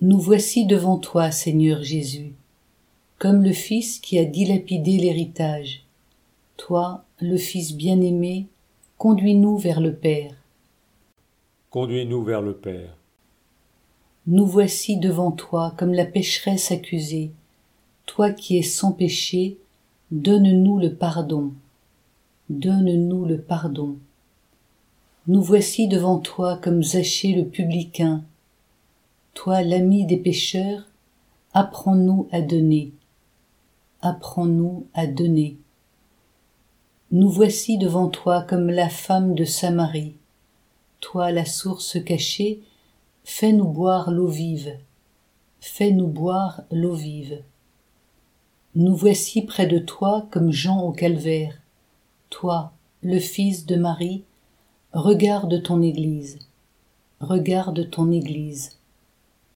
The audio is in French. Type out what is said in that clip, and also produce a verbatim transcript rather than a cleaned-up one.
Nous voici devant toi, Seigneur Jésus, comme le Fils qui a dilapidé l'héritage. Toi, le Fils bien-aimé, conduis-nous vers le Père. Conduis-nous vers le Père. Nous voici devant toi comme la pécheresse accusée. Toi qui es sans péché, donne-nous le pardon. Donne-nous le pardon. Nous voici devant toi comme Zachée le publicain. Toi, l'ami des pécheurs, apprends-nous à donner. Apprends-nous à donner. Nous voici devant toi comme la femme de Samarie. Toi, la source cachée, fais-nous boire l'eau vive. Fais-nous boire l'eau vive. Nous voici près de toi comme Jean au calvaire. Toi, le Fils de Marie, regarde ton Église. Regarde ton Église.